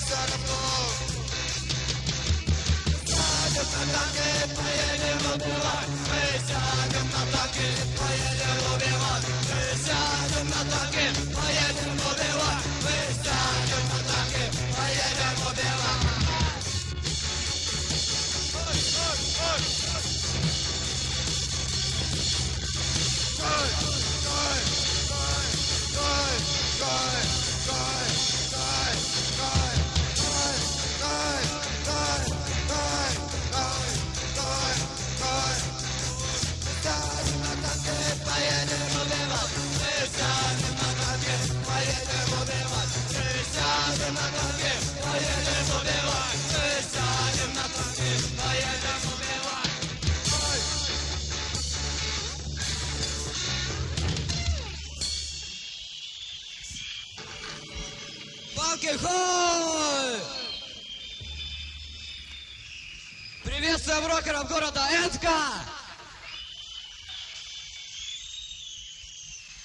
все равно. Сядем на танки, поедем убивать. Мы сядем на танки, поедем убивать. Мы сядем на танки, поедем убивать. Мы сядем на танки, поедем убивать. Хой! Приветствуем рокеров города Энска!